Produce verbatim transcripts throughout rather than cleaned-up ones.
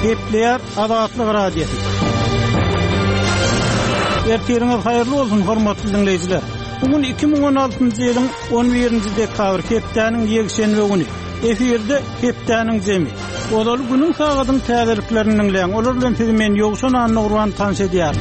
Gepleyer Azatlyk radiosu. Ertiriňiz haýyrly bolsun hormatly dinleýijiler. Bugün iki bin on altynjy ýylyň on birinji dekabr hepdeniň ýekşenbe güni. Eferde hepdeniň jemi. Olar günüň sagatyň täzeliklerini dinleýän. Olar bilen sizi men ýogşan anny urwan tanış edýär.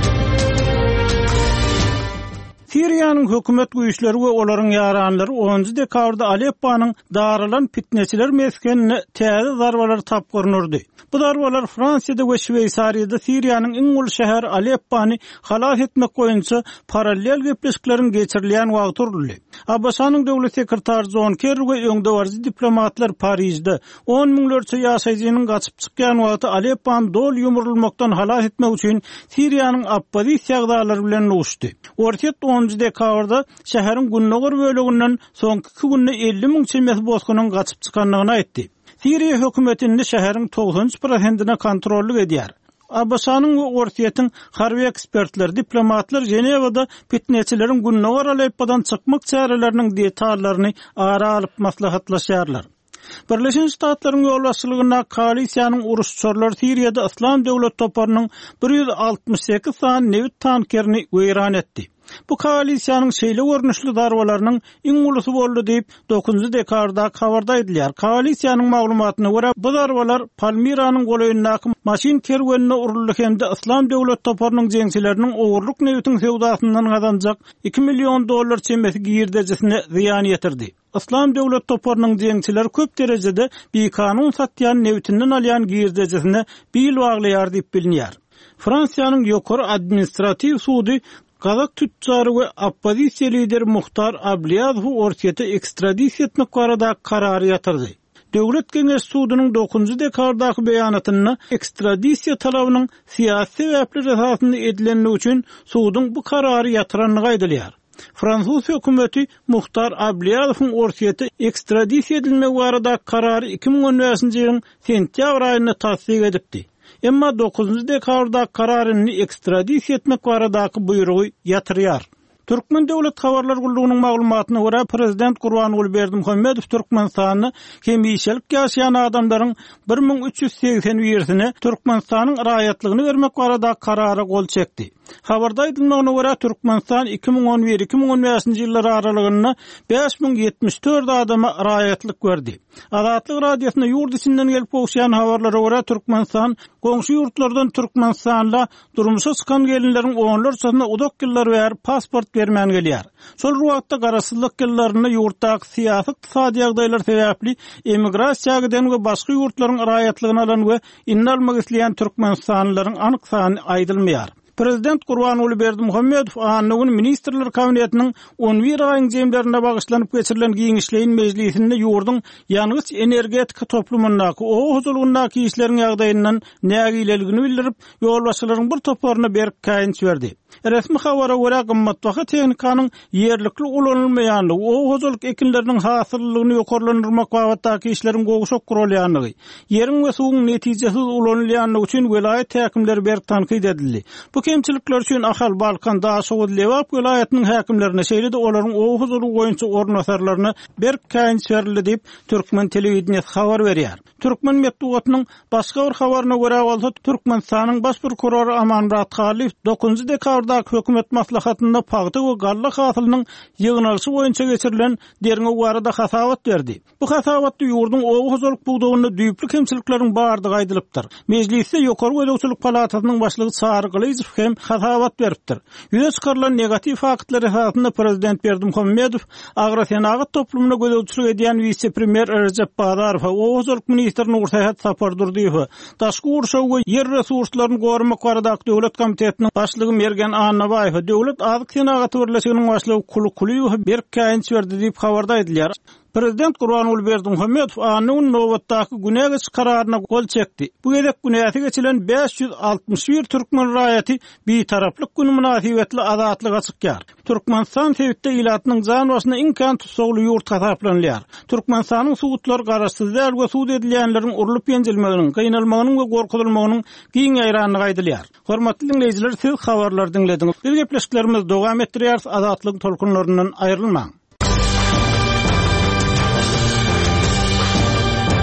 Siriýanyň hökümet güýçleri we olaryň ýaranlary onunji dekabrda Alepponyň daralan fitneçiler meskenine täze zarbalar tapgyrnurdy. Bu zarbalar Fransiýada we Şweýsariýada Siriýanyň iň ulu şäher Aleppony halas etmek boýunça paralel gepleşiklerin geçirilýän wagty uruldy. Abbasanyň döwlet sekretary John Kerry we öňde barjy diplomatlar Parisde on miňlerçe ýaşaýjynyň gaçyp çykýan wagty Aleppony dol ýumrulmakdan halas etmek üçin Siriýanyň oppozisiýa agdalary bilen uçdy. Ortiýet onunji dekabrda şäheriň günnäger böleginden soňky iki günde elli miň çemes bozgunyň gaçyp çykanlygyny aýtdy. Siriýa hökümetini şäheriň togsonji prosentine kontrollyk edýär. Abbasanyň we Ortiýetiň harby ekspertler, diplomatlar Jenewada fitneçilerin günnäger Aleppodan çykmak çäreleriniň detallaryny ara alyp maslahatlaşýarlar. Birleşen Ştatlaryň ýolbaşçylygyna koalisiýanyň uruşçylary Siriýada Islam döwlet toparynyň bir ýüz altymyş sekiz san newit tankerini weýran etdi. Bu koalisiýanyň şeýle görnüşli darwalarynyň iň ulusy boldy diýip dokuzunji dekabrda habarda edilýär. Koalisiýanyň maglumatyna görä bu darwalar Palmiranyň goleýyndaky maşin kerwenine uruldy hemde Islam döwlet toparynyň jeňçileriniň ogurluk newitiň sewdasyndan gazanjak iki million dollar çemesi giýirdejesine ziýan ýetirdi. Islam döwlet toparynyň jeňçileri köp derejede bekanun satýan newitinden alýan giýirdejesine bil baglaýar diýip bilinýär. Fransiýanyň ýokary administrativ sudy Kazak tüccarı we oppozisiýa lideri Muhtar Ablyazov Ortiýete ekstradisiýa etmek barada karary ýatyrdy. Döwlet Geňeş sudynyň dokuzunji dekabrdaky beýanatyna ekstradisiýa talabynyň syýasy sebäpler esasynda edilenligi üçin sudyň bu karary ýatyranlygy aýdylýar. Fransuz hökümeti Muhtar Ablyazow'un Ortiýete ekstradisiýa edilmek barada karary iki bin on beşinji ýylyň sentýabr aýynda tasdik edipdi. Emma dokuzunji dekabrda kararyny ekstradisiýa etmek baradaky buýrugy ýatyrýar. Türkmen Döwlet Habarlar Gullugynyň maglumatyna görä Prezident Gurbanuly Berdimuhammedow Türkmenistany hemişelik ýaşaýan adamlaryň bir miň üç ýüz seksen birisine Türkmenistanyň raýatlygyny bermek barada karara gol çekdi. Habarda aýdylmagyna görä Türkmenistan iki bin on bir iki bin on beşinji ýyllar aralygynda beş miň ýetmiş dört adama raýatlyk berdi. Azatlyk radiosyna ýurt içinden gelip oňşaýan habarlara görä Türkmenistan goňşy ýurtlardan Türkmenistanla durmuşa çykan gelinleriň onlar çysyna udak ýyllar bäri pasport bermän gelýär. Şol wagtda garaşsyzlyk ýyllaryna ýurtdaky syýasy ykdysady ýagdaýlar sebäpli emigrasiýa giden we başga ýurtlaryň raýatlygyny alan we inne almak isleýän türkmenistanlylaryň anyk sany aýdylmaýar. Prezident Gurbanuly Berdimuhammedow anyny ministrler kabinetiniň on bir aýyň jemlerine bagyşlanyp geçirilen giňişleýin mejlisinde ýurduň ýanygyç energetika toplumyndaky o huzurlundaky işleriň ýagdaýyndan nägileligini bildirip, ýolbaşçylaryň bir toparyna berip käýinç berdi. Resmi habara görä gymmatbaha tehnikanyň ýerlikli ulanylmaýanlygy, o huzurluk ekinleriniň hasyllygyny ýokarlandyrmak wagtdaky işleriň gowşak gurulýanlygy, ýeriň we suwuň netijesiz ulanylýanlygy üçin welaýet häkimleri berip tanqid edildi. Bu kemçilikler üçin Ahal Balkan Daşowud Lewap welaýatynyň häkimlerine şeýle-de olaryň o huzurluk goýunça ornasarlaryna berip käýinç berildi diýip Türkmen telewizionyasy habar berýär. Türkmen medeniýetiniň başga bir habaryna görä bolsa Türkmenistanyň baş prokurory Amanmurat Haliýew dokuzunji dekabrda hökümet maslahatynda paýda we galla hasylynyň ýygnalşy boýunça geçirilen derňe barada hasabat berdi. Bu hasabatda ýurdun o huzurluk buğdawynda düýpli kemçilikleriň bardygy aýdylypdyr. Mejlisde ýokary Gözegçilik palatasynyň başlygy Sary Gylyjov hem hasabat beripdir. Ýüze çykarylan negativ faktlar esasynda Prezident Berdimuhammedow agrarsenagat toplumuna gözegçilik edýän vice-premier Recep Badarow o huzurluk ministri Nur Serhat Sapardurdiýew daşky urşaw we ýer resurslaryny gormak baradaky döwlet komitetiniň başlygy Mergen Annabaýew döwlet azyk senagaty birleşiginiň başlygy Kulu Kuliýew berip käýinç berdi diýip habarda edilýär. Prezident Gurbanuly Berdimuhammedow anyň nowatdaky günegeç kararyna gol çekdi. Bu gedek günäti geçilen beş ýüz altymyş bir türkmen raýaty bir taraplyk güni münasibetli azatlyga çykýar. Türkmenistan sebitde ilatynyň jan başyna imkan tutsagly ýurt hasaplanýar. Türkmenistanyň suwutlar garaşsyz däl we suwut edilýänleriň urulup ýenjilmeginiň, gynalmagynyň we gorkudylmagynyň giň aýranlygy aýdylýar. Hormatly dinleýijiler, siz habarlar dinlediňiz. Bir gepleşiklerimiz dowam etdirýär, azatlyk tolkunlaryndan aýrylmaň.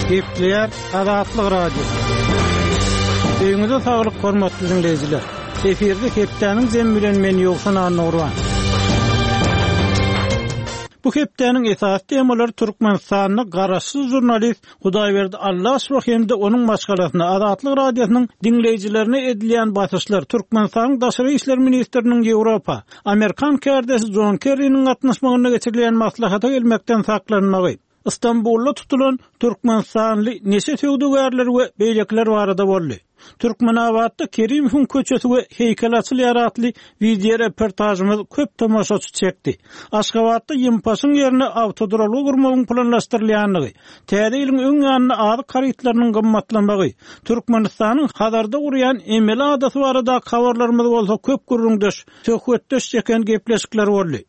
Gepler Azatlyk Radio. Öňüňizde saglyk hormatly dinleýijiler. Eferde hepdeniň jem bilen men ýoksan anurwan. Bu hepdeniň esas temalary Türkmenistanyň garaşsyz jurnalist Hudaýberdi Allaşow hemde onuň maşgalasyna Azatlyk Radiosynyň dinleýijilerine edilýän basyşlar Türkmenistanyň daşary işler ministriniň Ýewropa, Amerikan kärdesi John Kerry'niň gatnaşmagyna geçirilen maslahata gelmekden saklanmagy. İstanbulda tutulan Türkmenistanly neçe töwdügärler we beýlekler barada boldy. Türkmenabatda Kerimovň köçesi we heýkel açylýaratly video reportajymyz köp tamaşaçy çekdi. Aşgabatda ýympasyň ýerine awtodroly gurmagyň planlaşdyrylýanlygy, täze ýylyň öň ýanyna ady karytlarynyň gymmatlamagy, Türkmenistanyň Hadarda urýan emeli adasy barada habarlarymyz bolsa köp gurrundaş, söhbetdeş çeken gepleşikler boldy.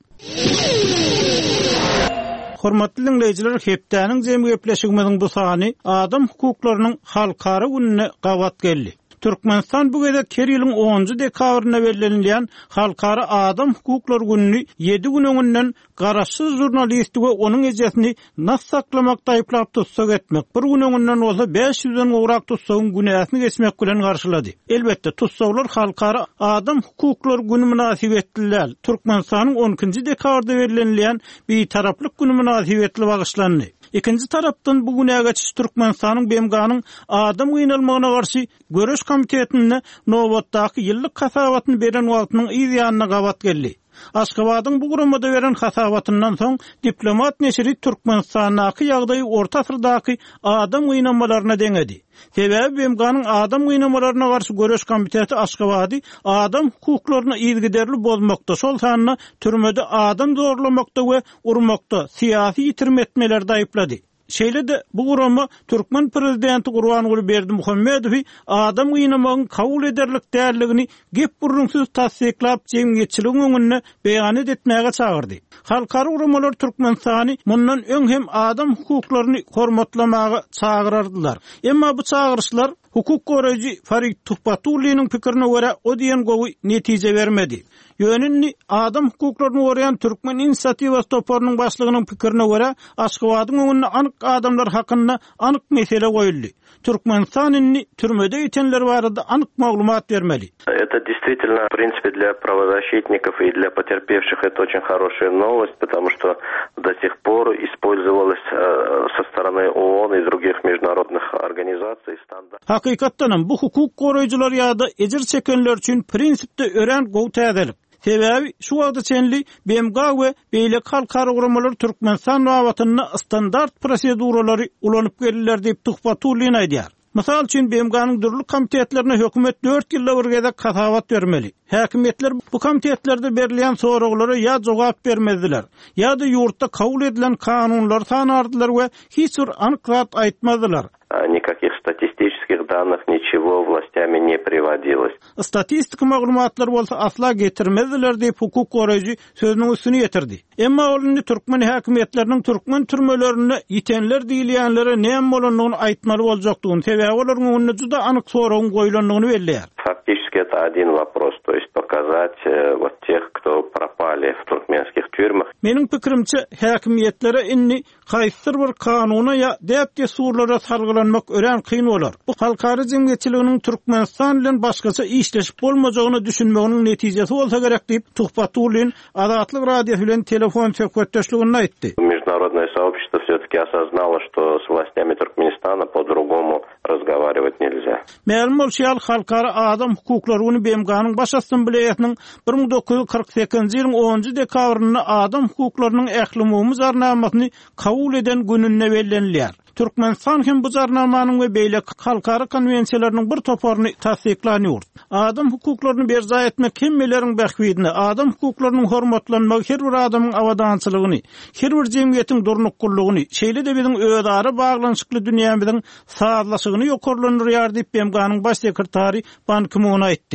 Hormatly dinleýijiler, hepdeniň jem gepleşigimiziň bu sany adam hukuklarynyň halkara gününe gawat geldi. Türkmenistan bu gede Kerýiliň onuncu dekabryna bellenilýän halkara adam hukuklary gününi ýedi gün öňünden garaşsyz jurnalisti we onuň ejesini nas saklamakda aýplap tutsak etmek. Bir gün öňünden bolsa beş ýüzden gowrak tutsagyň günäsini geçmek bilen garşylady. Elbetde tutsaglar halkara adam hukuklary günü münasibetliler. Türkmenistanyň onuncu dekabrda bellenilýän bir taraplyk günü münasibetli bagyşlandy. İkinci tarapdan bu güne geçiş Türkmenistanyň B M G'nyň adam gynalmagyna garşy göreş komitetine nowatdaky ýyllyk hasabatyny beren wagtynyň ýygyanyna gawat geldi. Aşgabatyň bu gurumada beren hasabatyndan soň diplomat neşri Türkmenistanyň ýagdaýy orta asyrdaky adam gynanmalaryna deňedi. Sebebi B M G'nyň adam gynanmalaryna garşy göreş komiteti Aşgabady adam hukuklaryna ýygyderli bolmakda, şol sanyna türmede adam zorlamakda we urmakda syýasy ýitirmetmelerdi aýplady. Şeýle de bu gurama Türkmen prezidenti Gurbanuly Berdimuhammedow adam gynamagyň kabul ederlik dälligini gep burunsyz tasdiklap jemgyýetçiligiň öňüne beýan etmäge çagyrdy. Halkara uramalar Türkmenistany mundan öň hem adam hukuklaryny hormatlamagy çagyrardylar. Emma bu çagyrışlar hukuk goraýjy Farid Tuhpatulynyň pikirine görä o diýen gowy netije bermedi. Yönünni adam hukuklaryny goraýan Türkmen inisiatiwa toparynyň başlygynyň pikirine görä Aşgabatyň öňüne anyk adamlar hakynda anyk mesele goýuldy. Türkmenistanyň türmede ýetenler barada anyk maglumat bermeli. Это действительно, в принципе, для правозащитников и для потерпевших это очень хорошая новость, потому что до сих пор использовалось со стороны ООН и других международных организаций стандарт. Hakykatdan bu hukuk goraýjylar ýa-da ejir çekenler üçin prinsipde ören gowy täzelik. Sebebi şu wagtda çenli B M G we beýlek halkara guramalar Türkmenistan wawatyna standart proseduralary ulanyp geldiler diýip Tuhpatulyn aýdýar. Mysal üçin B M G'nyň dürli komitetlerine hökümet dört ýylda bir gede hasabat bermeli. Häkimetler bu komitetlerde berilýän soraglara ýa jogap bermezdiler, ýa-da ýurtda kabul edilen kanunlar tanardylar we hiç bir anyk zat aýtmadylar. Никаких статистических данных, ничего властями не приводилось. Statistik maglumatlar bolsa asla getirmezdiler diýip hukuk goraýjy sözüniň üstüne ýetirdi. Emma olundy Türkmen häkimetleriniň Türkmen türmelerine ýetenler diýilýänlere näme bolanyny aýtmaly boljakdygyny, sebebi olaryň öňüne juda anyk soragyň goýulandygyny belleýär. Фактически это один вопрос, то есть показать вот тех, кто пропали в туркменских тюрьмах. Meniň pikirimçe häkimetlere inni kaýsy bir kanuny ýa däpde surlara sargylanmak ören kyn bolar. Bu halkara jemgyýetçiliginiň Türkmenistan bilen başgaça işleşip bolmajagyny düşünmeginiň netijesi bolsa gerek diýip Tuhpatulyn Azatlyk Radio bilen telefon söhbetdeşligini aýtdy. Международное сообщество все-таки осознало, что с властями Туркменистана по-другому разговаривать нельзя. Ma'lum bolşýar halkara adam hukuklaryny B M G'nyň baş assambleýasynyň bir ming dokuz ýuz kırk sekizinji ýylyň onuncu dekabryna adam hukuklarynyň ählimumi zarnamasyny kabul eden gününe bellenilýär. Türkmenistan hem bu zarnamanyň we beýlek halkara konwensiýalarynyň bir toparyny tasdiklanýar. Adam hukuklaryny berza etmek hemmelerin bähwidine, adam hukuklarynyň hormatlanmagy her bir adamyň awadançylygyny, her bir jemgyýetiň durnuklugyny, şeýle de biziň öýdary baglanyşykly dünýämiziň sağlaşygyny ýokarlandyrýar diýip B M G'nyň baş sekretary Ban Ki-moon aýtdy.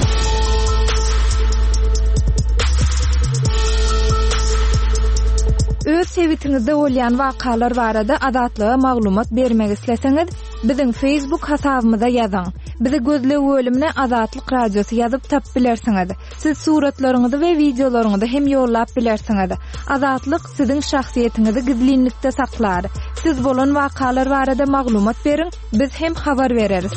Öz sewitinizde bolýan wakalar barada adatlyga maglumat bermek isleseňiz, biziň Facebook hasabymyza ýazyň. Bizi gözle bölümine Azatlyk Radiosu ýazyp tap bilersiňiz. Siz suratlaryňyzy we videolaryňyzy hem ýollap bilersiňiz. Azatlyk siziň şahsiýetiniňizi gizlinlikde saklar. Siz bolan wakalar barada maglumat beriň, biz hem habar bereriz.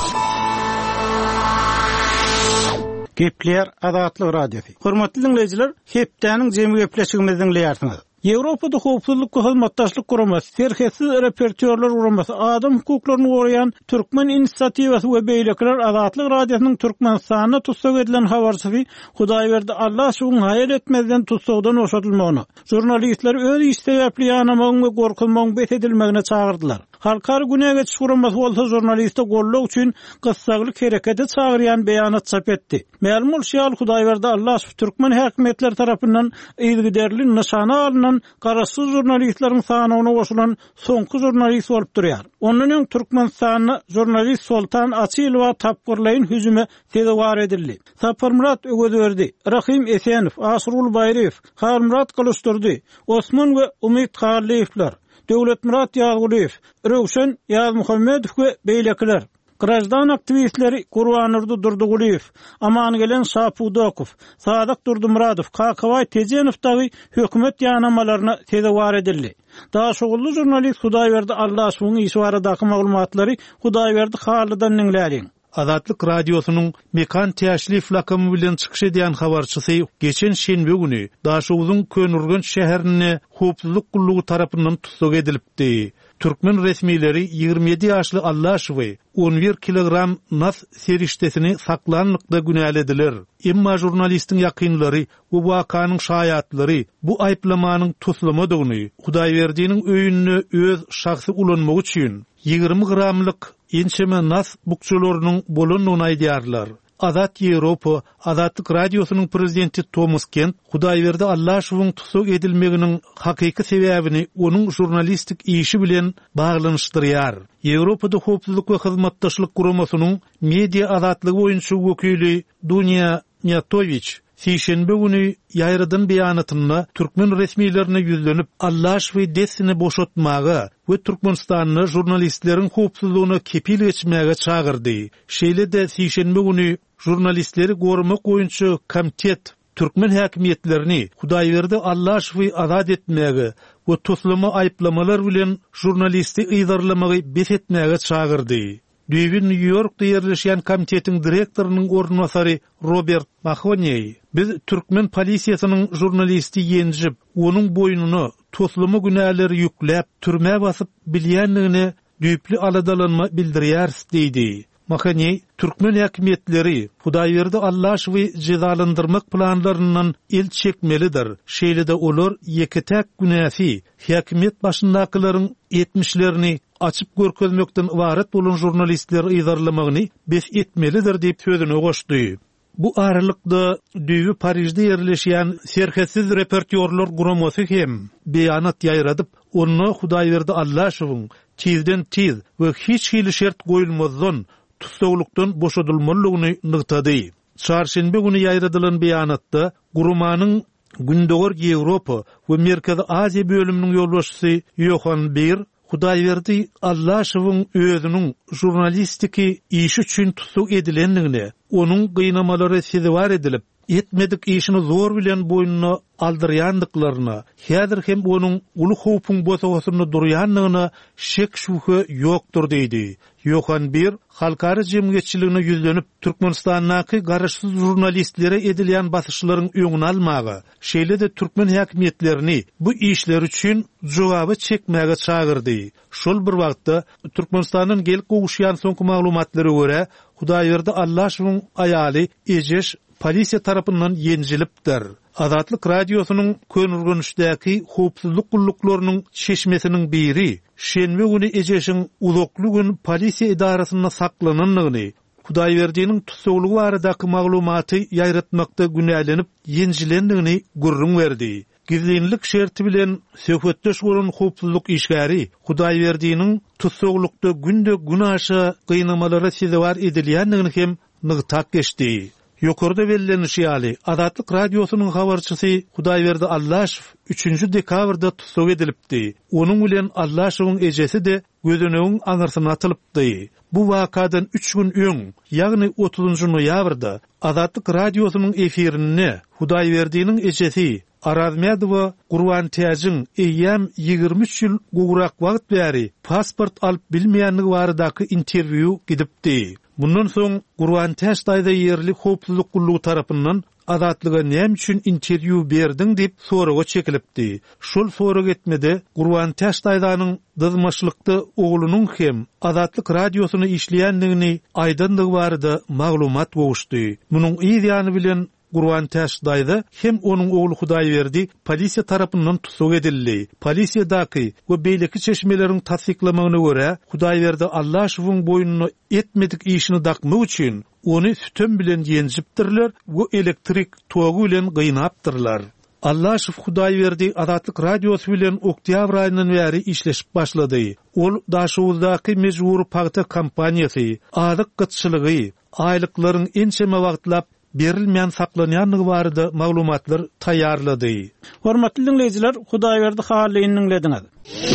Gepler Azatlyk Radiosu. Hormatly dinleyijiler, hepdeniň jemi gepleşigimizden diýärsiňiz. Ýewropada howpsuzlyk we hyzmatdaşlyk guramasy, serhessiz repertuarlar guramasy, adam hukuklaryny goraýan Türkmen inisiatiwasy we beýlekler Azatlyk Radiosynyň Türkmenistana tutsak edilen habarçysy Hudaýberdi Allah şuň haýal etmezden tutsagdan oşatylmagyny, jurnalistler öz iş sebäpli ýanamagyň we gorkulmagyň bet edilmegine çagyrdylar. Halkary güne geçiş guramasy bolsa jurnalistde golluk üçin gyssalyk hereketi çagyrýan beýanat çap etdi. Ma'lum bolşýar Hudaýberdi Allah şuň Türkmen häkimetleri tarapyndan ýygyderli nyşana alynan garaşsyz jurnalistleriň sanawyna goşulan soňky jurnalist bolup durýar. Onuň Türkmenistanyna jurnalist Soltan Açylowa tapgyrlaýyn hüjüme tezewar edildi. Saparmurat Ögödberdi, Rahim Esenow, Asrul Bayrew, Harmurat Kılıçdurdy, Osman we Umid Khalifler, Döwletmurat Ýazguliýew, Röwşen Ýazmuhammedow we beýlekler, grajdan aktivistleri Gurbanurdy Durduguliýew, Amangelen Sapudokow, Sadyk Durdumuradow, Kakaway Tejenowdagy hökümet ýanamalaryna tezewar edildi. Daha şogully jurnalist Hudaýberdi Allah şuň işi baradaky maglumatlary Hudaýberdi halydan dinläliň. Azatlyk Radiosynyň mekan täşrif lakamy bilen çykyş edýän habarçysy geçen şenbe güni Daşowyň Könürgen şäherine howpsuzlyk gullugy tarapyndan tutsak edilipdi. Türkmen resmileri ýygrimi ýedi ýaşly Allaşowy on bir kilogram nas serişdesini saklanlykda günälediler. Emma jurnalistiň ýakynlary bu wakanyň şaýatlary bu aýplamanyň tutulmadygyny, Hudaýberdiň öýünde öz şahsy ulanmagy üçin ýygrimi gramlyk ençeme nas bukçularynyň bolanlygyny aýdýarlar. Azat Ýewropa, Azatlyk Radiosynyň prezidenti Thomas Kent, Hudaýberdi Allaşowyň tutsak edilmeginiň hakyky sebäbini onuň jurnalistik işi bilen baglanyşdyrýar. Ýewropada howpsuzlyk we hyzmatdaşlyk guramasynyň media azatlygy boýunça wekili Dunya Nyatoviç Sişenbe güni ýaýradan beýanatynda Türkmen resmilerine ýüzlenip Allaşowy desini boşatmaga we Türkmenistanyň jurnalistleriň howpsuzlygyna kepil geçmäge çagyrdy. Şeýle-de sişenbe güni jurnalistleri gorumak boýunça komitet Türkmen häkimetlerini Hudaýberdi Allaşowy azat etmäge we tutlama aýplamalar bilen jurnalisti ýydarlamagy bet etmäge çagyrdy. Düýbün New Yorkda ýerleşýän komitetiň direktorynyň ornwasary Robert Mahoney, biz Türkmen polisiýasynyň jurnalisti ýenjip, onuň boýnuny tutlama günäleri ýükläp, türme basyp bilýänligini düýpli aladalanma bildirýär diýdi. Mahoney, Türkmen häkimetleri Hudaýberdi Allaşowy cezalandyrmak planlaryndan el çekmelidir. Şeýle-de olar ýeketäk günäsi häkimet başyndakylaryň etmişlerini açıp görkezmekden ibaret bolan jurnalistleri ýydarlamagyny bes etmelidir diýip sözüne goşdy. Bu aralykda düýbi Parijde ýerleşýän serhessiz repertuarlar guramasy hem beýanat ýaýradyp, onu Hudaýberdi Allaşowyň tizden tiz we hiç hili şert goýulmazdan tutsaglykdan boşadylmalygyny nygtady. Çarşembe güni ýaýradylan beýanatda gurumanyň Gündogor Ýewropa we Merkezi Aziýa bölüminiň ýolbaşçysy Johan Bir Hudaýberdi Allaşowyň özüniň jurnalistiki işi üçin tutsak edilenligine, onuň gynamaları sezewar edilip, etmedik işini zor bilen boýnuna aldyrýandyklaryna, häzir hem onuň uly howpyň bosagyny durýanlygyna şek şüphe ýokdur diýdi. Johan Bir halkary jemgyýetçiligine ýüzlenip Türkmenistanyň garaşsyz jurnalistlere edilýän basyşlaryň öňüni almagy, şeýle-de Türkmen häkimetlerini bu işler üçin jogaby çekmäge çagyrdy. Şol bir wagtda Türkmenistanyň gelip gowuşýan soňky maglumatlary görä, Hudaýberdi Allaşowyň aýaly Ejeş polisiýa tarapyndan ýenjilipdir. Azatlyk Radiosynyň Könürgenişdäki howpsuzlyk gulluklarynyň şeşmesiniň biri, şenbe güni Ejeşiň uzakly gün polisiýa idarasyna saklananlygyny, Hudaýberdiň tutsaglygy baradaky maglumaty ýaýratmakda günälenip ýenjilendigini gurrun berdi. Gizlenlik şerti bilen söhbetdeş bolan howpsuzlyk işgäri Hudaýberdiň tutsaglykda günde gün aşa gynamalara sezewar edilýändigini hem nygtak geçdi. Ýokarda bellenişi ýaly Azatlyk Radiosynyň habarçysy Hudaýberdi Allaşow üçünji dekabrda tutsak edilipdi. Onuň bilen Allaşowyň ejesi de gözünegiň aňyrsyna atylypdy. Bu wakadan üç gün öň, ýagny otuzunji noýabrda Azatlyk Radiosynyň efirini Hudaýberdiň ejesi Arazmedowa Gurwan Täjiň eýýäm ýygrimi üç ýyl gowrak wagt bäri pasport alyp bilmeýänligi baradaky interwiu gidipdi. Bundan soň Gurwan Täjdaýda ýerli howpsuzlyk gullugy tarapyndan adatlyga näme üçin interwiu berdiň diýip soraga çekilipdi. Şol sorak etmede Gurwan Täjdaýdanyň dızmaşlykda oglunyň hem adatlyk radiosyny işleýändigini aýdandygy barada maglumat gowuşdy. Munyň ýa-ni bilen Gurwan Täjdaýda hem onuň ogly Hudaýberdi polisiýa tarapyndan tutsak edildi. Polisiýadaky we beýleki çeşmeleriň tasdiklamagyna görä, Hudaýberdi Allahyň boýnuny etmedik işini dakmy üçin ony sütüm bilen ýenjipdirler we elektrik togy bilen gynapdyrlar. Allahyň Hudaýberdi adatlyk radiosy bilen oktýabr aýyndan bäri işleşip başlady. Ol daşowuzdaky mejbur paýta kompaniýasy, adyk gytçylygy, aýlyklaryň ençeme wagtlap berilmeýän saklanýanlygy barada maglumatlar taýýarlady. Hormatly dinleýijiler, Hudaýberdi halyny dinlediňiz.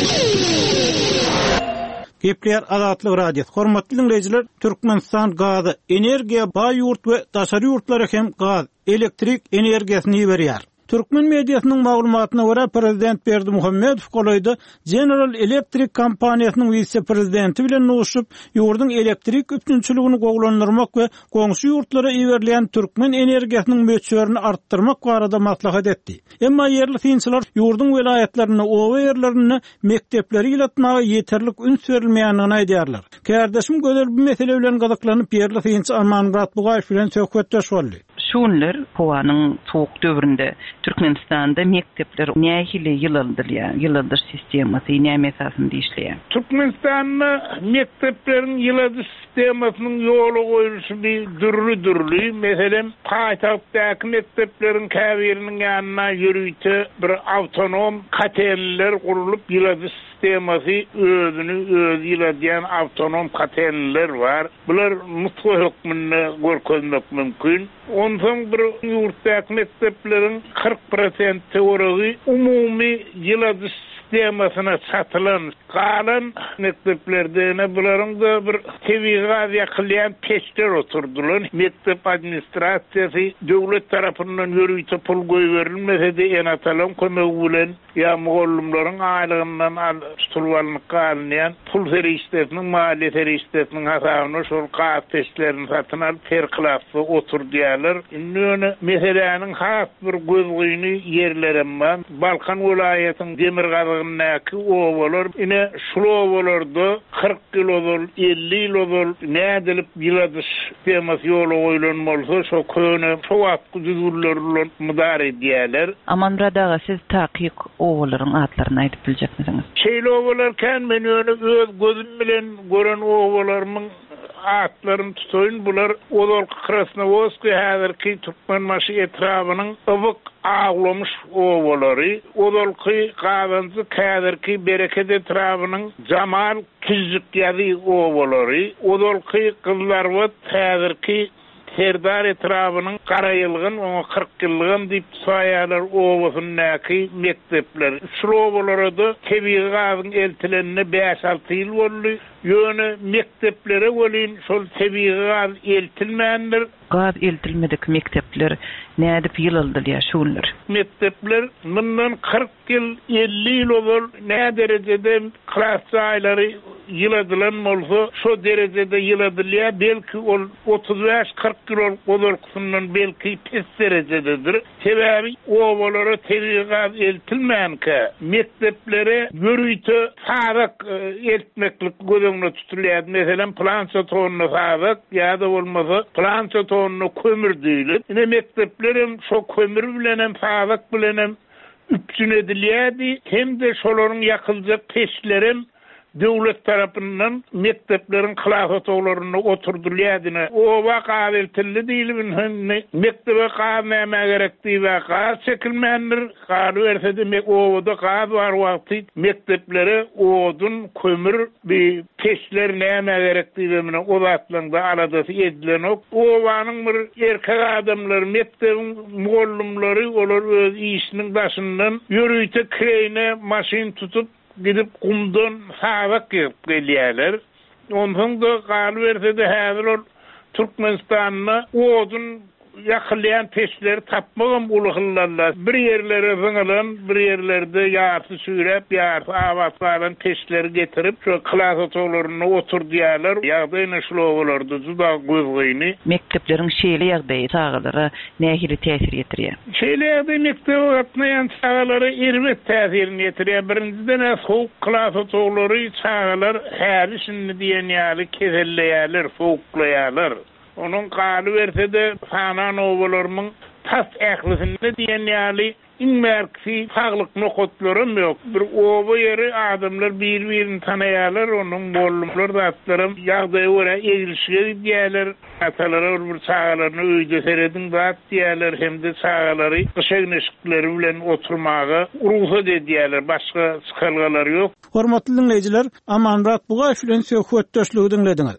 Gepler Adatlyk radio. Hormatly dinleýijiler, Türkmenistan gazy, energiýa baý ýurt we daşary ýurtlara hem gaz, elektrik energiýasyny berýär. Türkmen mediasynyň maglumatyna görä prezident Berdimuhammedow golaýda General Electric kompaniýasynyň vice-prezidenti bilen nuşup ýurdun elektrik üptünçiligini gowlandyrmak we goňşy ýurtlara iwerleýän türkmen energiýasynyň möçberini artdyrmak barada maslahat etdi. Emma ýerli synçylar ýurdun vilayetlerini, owa ýerlerini mektepleri iletmäge ýeterlik üns berilmeýändigini aýdýarlar. Kärdeşim gözel bu mesele bilen gazaklanyp ýerli synçy Amanmurat Bugaýew bilen söhbetdeş boldy. Şunlar howanyň soğuk döwründe Türkmenistanda mektepler nähili ýyldyr, ýyldyr sistemasy näme esasynda işleýär. Türkmenistanda mekteplerin ýyldyr sistemasynyň ýoly goýulşy bir dürli-dürli, meselem paýtagtdaky mekteplerin käbiriniň ýanyna ýürüýte bir awtonom katenler gurulyp ýyldyr sistemasy özüni öz ýyladýan awtonom katenler bar. Bular mutlu hökmünde görkezmek mümkin. Ondan bir ýurtdaky mekteplerin kırk prosent teorii umumy ýyladyş sistemasyna satylan galan mekteplerdene bularyň da bir tebii gaz ýakylýan peçler oturdular. Mektep administrasiýasy döwlet tarapyndan ýürüýte pul goýberilmese-de enatalan kömegi bilen ýa mugallimlaryň aýlygyndan tutulýan galynýan pul ferişdetiniň maliýe ferişdetiniň hasabyna şol gaz peçlerini satyn alyp her klasy oturdýarlar. Indi meselenin has bir gözgüýüni ýerlerem var. Balkan vilayatynyň demir gazygynyňky owalar ine şul owalarda kırk kilodol, elli kilodol nädilip ýyladyş temasy ýoly goýulanmalsa şo köne şowat düzgünler bilen mudar edýärler. Amanmurat aga, siz takyk owalaryň atlaryny aýdyp biljekmisiňiz? Şeýle owalar kan men öňe öz gözüm bilen gören owalarymyň atlarym tutoyun. Bular Odol Krasnovodski häzirki Türkmenmaşy etrabynyň ıwyk ağlamış owalary. Odolky Gawanzy häzirki Bereket etrabynyň Jamal Kizlik ýaly owalary. Odolky Kızlarwat häzirki Serdar etrabynyň Garayılgyn oňa kırk ýyllygyn diýip saýalar owasyndaky mektepler. Şol owalarda tebii gazyň eltilenine beş alty ýyl boldy. Ýöne mekteplere welin şol tebii gaz eltilmändir. Gaz eltilmedik mektepler nädip ýyldylar şunlar. Mektepler bundan kırk ýyl, elli ýyl bol nä derejede klas aýlary ýyladylan bolsa, şo derejede ýyladylýar, belki ol otuz beş kırk ýyl bolursundan belki pes derejededir. Sebäbi owalara tebii gaz eltilmänke mekteplere ýürüýte sarak eltmeklik gözüňde tutulýar. Meselem plança tonuna sarak ýa-da bolmasa plança tonuna kömür diýilip, ine mekteplerim şo kömür bilenem sarak bilenem üpsün edilýärdi. Hem de şolaryň ýakyljak peçlerim döwlet tarapyndan mekteplerin klasatorlaryna oturdylýardyna. O waka eltildi diýilip, mektebe gaz näme gerekdi we gaz çekilmändir. Gaz bersede owada gaz bar wagty mekteplere odun, kömür, bir peçler näme gerekdi we mene o wagtlarda aladasy edilen ok. Owanyň bir erkek adamlar, mektebin mugallimleri olar öz işiniň başyndan ýürüýte kreyne maşyn tutup gidip kumdan sabak gelýärler. Ondan da galy bersede häzir ol Türkmenistanna odun yakılayan peşleri tapmagam ulugullarlar. Bir yerlere zıngılan, bir yerlerde yartı süyrep, yartı avatlaran peşleri getirip şu klasatolarına otur diyorlar. Yağdayına şloğulardı, zuda gözgeyni. Mekteplerin şeyli yağdayı sağalara nehili tesir getiriyor? Şeyli yağdayı mektebi atmayan sağalara irmet tesirini getiriyor. Birinciden soğuk klasatoları sağalar her şimdi diyen yağlı kezelleyeler, soğuklayalar. Onun kalı verse de sanan ovalarımın tas ehlisinde diyen yali inmerksi sağlık nokotlarım yok. Bir ova yeri adamlar birbirini tanıyalar, onun bollumlar da atlarım yağdaya uğra eğilişleri diyeler. Atalara bir sağalarını öyde seredin da at diyeler, hem de sağaları kışak neşikleri bilen oturmağa ruhsat ediyorlar. Başka sıkalgalar yok. Hormatly dinleyijiler, Amanrat Bugay bilen söhbetdeşligi dinlediniz.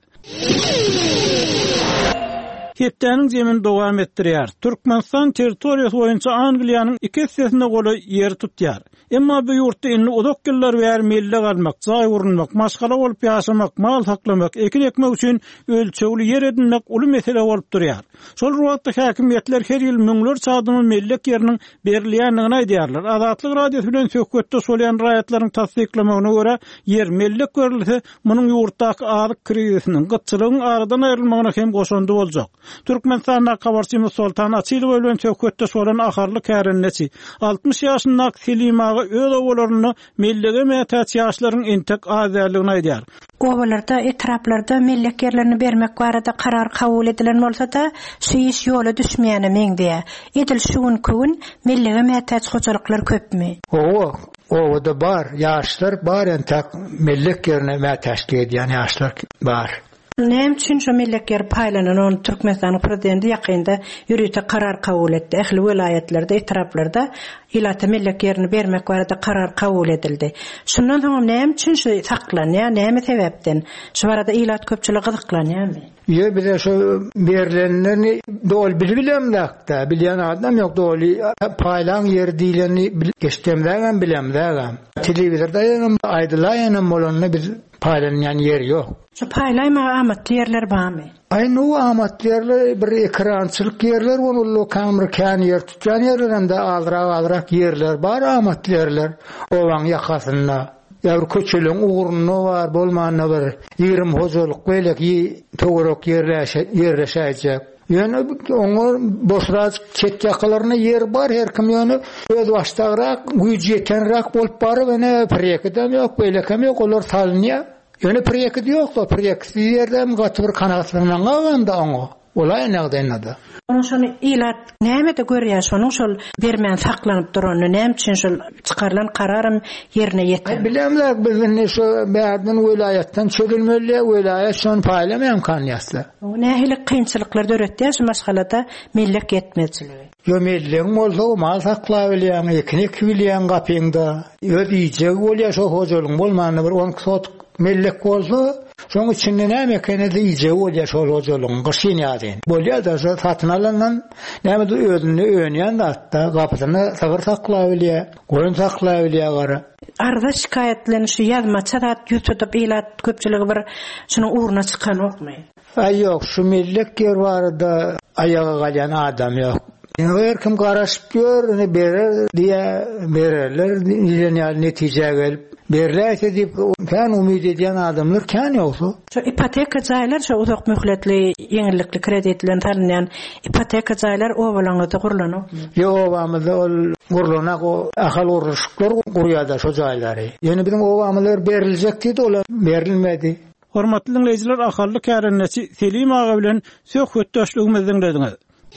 Hepdäniň jemin dowam etdirýär. Türkmenistan territoriýasy boýunça Angliýanyň iki hissesinde goly yer tutýar. Emma bu ýurtda indi uzak ýyllar bäri melle galmak, jaý urunmak, maşgala bolup ýaşamak, mal saklamak, ekin ekmek üçin ölçegli yer edinmek uly mesele bolup durýar. Şol wagtda häkimetler her ýyl müňler çadymy mellek ýeriniň berilýändigini aýdýarlar. Azatlyk radiosu bilen söhbetde bolýan raýatlaryň tasdiklamagyna görä, yer mellek berilse, munyň ýurtdaky azyk krizisiniň, gytçylygyň aradan aýrylmagyna hem goşandy boljak. Türkmenistan'da kabarçymyz Sultan Açylow bilen söhbetde bolan aharly kärennesi altmış ýaşyndaky Selimaga öz owalaryny mellege mätäç ýaşlaryň entek azadlygyny aýdýar. Owalarda etraplarda mellek yerlerini bermek barada karar kabul edilen bolsa da süýüş ýola düşmeýäni meňde. Edil şuň kun mellege mätäç hojalyklar köpmi? O, o da bar, ýaşlar bar entek mellek yerine mätäç edýän ýaşlar bar. Näme üçin şu millek yer paýlanan onu Türkmenistan prezidenti ýakynda ýürüýte karar kabul etdi. Ähli welaýatlerde, etraplarda ilata millek yerini bermek barada karar kabul edildi. Şundan soň näme üçin şu saklanýar, näme sebäpden? Şu barada ilat köpçülik gyzyklanýarmy? Ýa bir de şu berilenlerini dol bilbilemdäkde, bilýän adam ýok dol paýlan yer diýleni geçdemdägem bilemdägem. Telewizorda ýa aýdylaýan bolanyny bir paýlanýan yer ýok. Şu paýlaýma amatly yerler barmy? Aýny o amatly yerler bir ekrançylyk yerler, onu kamerkan yer tutýan yerlerinde aldyrak-aldyrak yerler bar, amatly yerler. Owaň ýakasynda ýa bir köçeliň uğruna bar, bolmanyna bir ýygrimi hojalyk beýlek togrok yerleşäjek. Yani onlar boşraz çet yakalarına yer var, her kim yani öz baştagırak, gücü yetenrak bolup barıp, yani priyekidem yok, beylekam yok, onlar salınıyor. Yani priyekid yok da, priyekid yerden gatı bir kanagatlarından kalanda onu. Olay nägden da. Onun şonu ilat näme de görýär, şonuň şol bermän saklanyp durany, näme üçin şol çykarlan kararym ýerine ýetdi. Bilemler bizni şu bärdin welaýatdan çögülmeli, welaýat şon paýlama imkanyatly. Nähili kynçylyklar döretdi, şu maşgalada millek yetmezligi. Yo mellek bolsa mal saklap bilýän, eknek bilýän gapyňda, öz iýjek bolýar, şo hojalyň bolmany bir on sot mellek bolsa, şoň içinde näme ekeni de iýjek bolýar şol hojalyň gyşyn ýadyn. Bolýar da satyn alandan näme de özüni öňýän da hatda gapysyny sagyr saklap bilýär, goýun saklap bilýär gara. Arda şikayetlenişi ýazma çatat ýutup ilat köpçüligi bir şunyň uğruna çykan okmy? Ay ýok, şu mellek yer barada ayaga galýan adam ýok. Her kim garaşyp gör, ne berer diýe bererler, ýa netije gelip berläse diýip kan umyt edýän adamlar kan ýoksa. Şu ipoteka jaýlar, şu uzak möhletli, ýeňillikli kreditlen tanýan ipoteka jaýlar owalanyda gurulany. Ýok, owamyzda ol gurulanak o ahal uruşyklar gurýarda şu jaýlary. Ýöne biziň owamylar beriljek diýdi, olar berilmedi. Hormatly dinleyijiler, ahally kärennesi Selim aga bilen söhbetdeşligimizi dinlediňiz.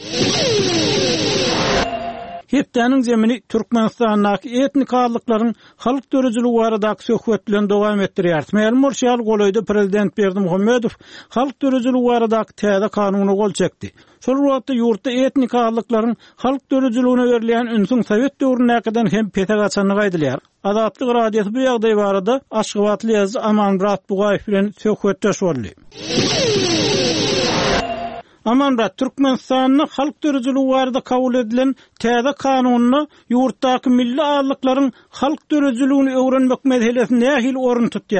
Hepdäniň jemini Türkmenistandaky etnik azlyklaryň halk döreçiligi baradaky söhbet bilen dowam etdirýär. Mälim Morşal golaýdy prezident Berdimuhammedow halk döreçiligi baradaky täze kanuny gol çekdi. Şol wagtda ýurtda etnik azlyklaryň halk döreçiligine berilýän ünsüň Sowet döwründen hem pete gaçanyny aýdylýar. Azatlyk radiosu bu ýagdaý barada Aşgabatly ýazgy Amanrat Bugay bilen söhbetdeş boldy. Amanrat Türkmenistanyň halk döreçiligi barada kabul edilen täze kanunyny ýurtdaky milli azlyklaryň halk döreçiligini öwrenmek meselesinde nähil orun tutýar.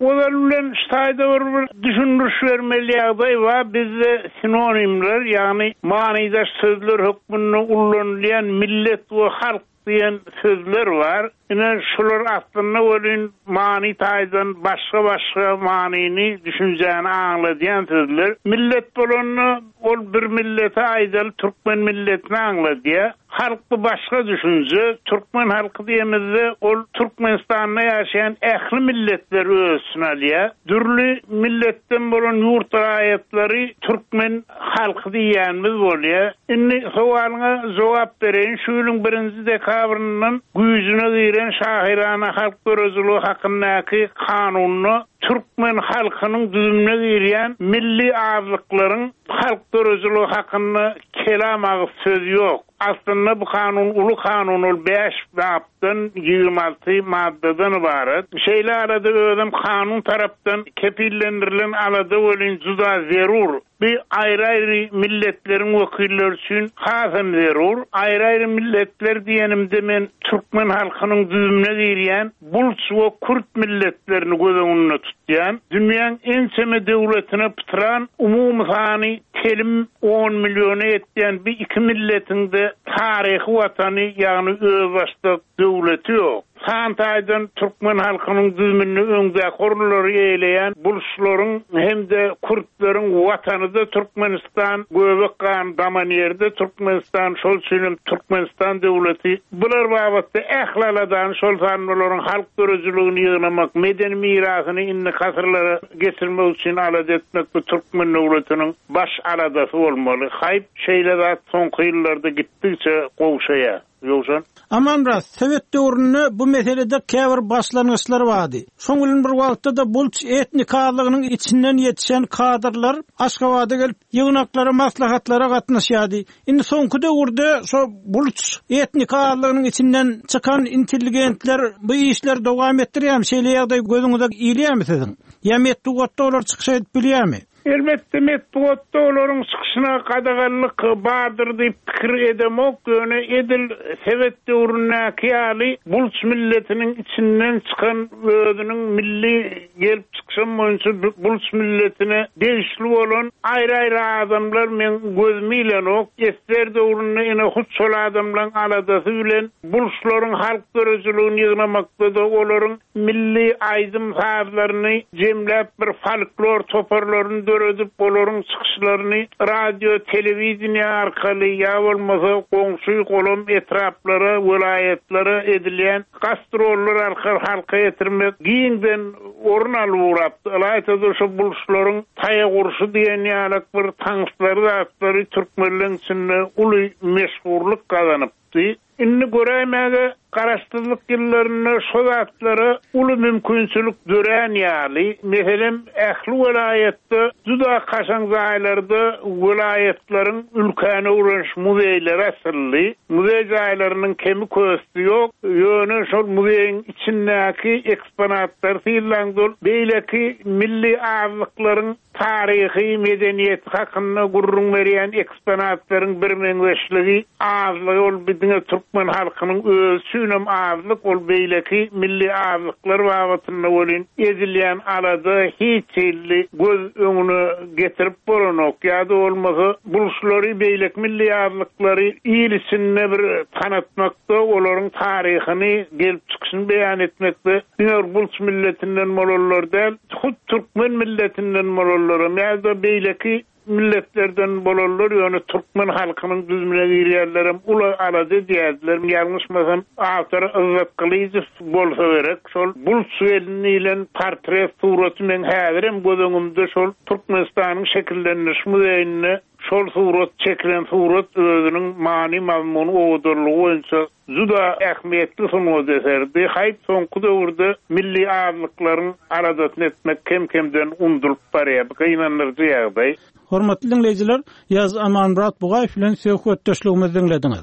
Olar bilen ştaýda bir düşündürüş bermeli ýagdaý we bizde sinonimler, ýagny manydaş sözler hökmünde ullanýan millet we halk diýen sözler bar. Ine şular aslında bolyn many taýdan başga başga manyny düşünjäni aňladýan sözler. Millet bolany ol bir millete aýdal türkmen milletini aňladýar. Halkı başka düşünce, Türkmen halkı diýemizde ol Türkmenistanda ýaşaýan ähli milletler özüne alýar. Dürli milletten bolan ýurt aýatlary Türkmen halkı diýýänmiz bolýar. Indi sowalyňa jogap bereýin. Şuýlyň birinji dekabrynyň güýjüne giren şahirana halk görüzlüğü hakyndaky kanunyny Türkmen halkynyň düzümine girýän milli azlyklaryň halk görüzlüğü hakynda kelam agyp söz ýok. Aslında bu kanun ulu kanun beş babdan yirmi altı maddeden ibaret. Şeyle arada ödüm kanun taraftan kepillendirilen alada olun juda zerur. Bir ayrı ayrı milletlerin vekilleri için hasen zerur. Ayrı ayrı milletler diyenimde men Türkmen halkının düzümüne giren Bulç ve Kürt milletlerini göz önüne tutyan. Dünyanın en seme devletine pıtıran umum sani telim on milyonu etken bir iki milletin de tarihi vatanı yani özbaşta devleti yok. Santaydan Türkmen halkının düzümünü öňde kurulary eýleýän Bulçlaryň hem de Kürtlerin vatanı da Türkmenistan, Göbekgan, Damanýerde Türkmenistan, şol üçin Türkmenistan döwleti. Bular babatda ählaladan şol sanlaryň halk görüjülügini ýygnamak, medeni mirasyny inni kasırlara geçirmek üçin alad etmek bu Türkmen döwletiniň baş aladasy bolmaly. Haýp şeýle soňky ýyllarda gitdikçe gowşaýar. Ýoksa aman ras Sowet döwründe bu meselede käbir başlangyçlar bardy. Şoňulun bir wagtda da Bulç etnik aýlygynyň içinden ýetişen kadrlar Aşgabatda gelip ýygnaklara, maslahatlara gatnaşýardy. Indi soňky döwürde şo Bulç etnik aýlygynyň içinden çykan intelligentler bu işler dowam etdirýär. Şeýle ýagdaý gözüňizde iýilýärmi siziň? Ýa metdugatda olar çykyş edip bilýärmi? Elbette metbuatda olaryň çykyşyna gadagallyk bardyr diýip pikir edemok, ýöne edil Sowet döwründäki ýaly Bulç milletiniň içinden çykan özüniň milli gelip çykşan boýunça Bulç milletine degişli bolan aýry-aýry adamlar men gözümi ilenok, esler döwründe ene hut şol adamlaryň aladasy bilen Bulçlaryň halk görüjülügini ýygnamakda da olaryň milli aýdym sahlaryny jemläp bir folklor toparlaryny dörödüp olaryň çykyşlaryny radio, telewiziýa arkaly ýa bolmasa goňşy golum etraplara, welaýetlere edilýän gastrollar arkaly halka ýetirmek giňden orun alyp urapdy. Aýtdy şu Bulçlaryň taýa gurşy diýen ýaly bir taňşlary da Türkmenliň içinde uly meşhurlyk gazanypdy. Inni göräýmäge garaşdyrlyk ýyllaryna şo zatlara uly mümkinçilik dören ýaly. Meselem ähli welaýetde juda kaşan zaýlarda welaýetlaryň ülkäne uranş muzeýleri asylly. Muzeý zaýlarynyň kemi kösti ýok. Ýöne şol muzeýiň içindäki eksponatlar fiýlandyr. Beýleki milli azlyklaryň tarihi medeniýet hakynda gurrun berýän eksponatlaryň bir meňzeşligi azlygy ol bizde Türkmen halkynyň özü Sünüm azlyk ol beýleki milli azlyklar wagtynda bolyn edilýän alada hiç illi göz öňüne getirip bolanok ýa-da bolmasa Bulçlary beýlek milli azlyklary ýylysyna bir tanatmakda, olaryň taryhyny gelip çykyşyny beýan etmekde. Diňer Bulç milletinden molallar däl, hut Türkmen milletinden molallar, ýa-da beýleki milletlerden bolallar, ýöne Türkmen halkynyň düzümine girýärlerim ula alady diýerler. Ýalňyşmasam awtor Izzat Kılıçev bolsa gerek. Şol Bulç elinilen portret suraty men häzirem gözüňümde şol Türkmenistanyň şekillenmiş muzeýine şol surat çekilen surat özüniň many mazmuny owdurlygy boýunça juda ähmiýetli sunup eserdi. Haýp soňky döwürde milli azlyklaryň aradatyny etmek kem-kemden undurup barýar. Bu gynanyrjy ýagdaý. Hormatly dinleýijiler, ýaz Amanmurat Bugaýew bilen söhbetdeşligimizi dinlediňiz.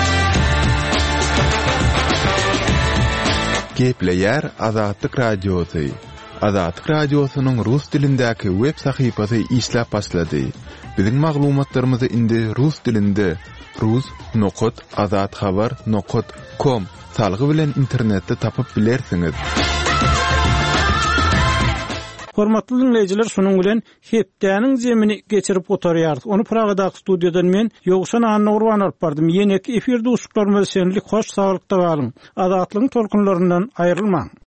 Gepleýär Azatlyk radiosy. Azatlyk radiosynyň rus dilindäki web sahypasy işläp başlady. Biziň maglumatlarymyzy indi rus dilinde rus nokot azat habar nokot com salgy bilen internetde tapyp bilersiňiz. Hormatly dinleyijiler, şonuň bilen hepdäniň jemini geçirip oturýardyk. Onu Pragadaky studiýadan men Ýogşan Anna Urban alyp bardym. Ýene-ki efirde uşuklarymyz şenlik, hoş, saglykda balyň. Azatlygyň tolkunlaryndan aýrylmaň.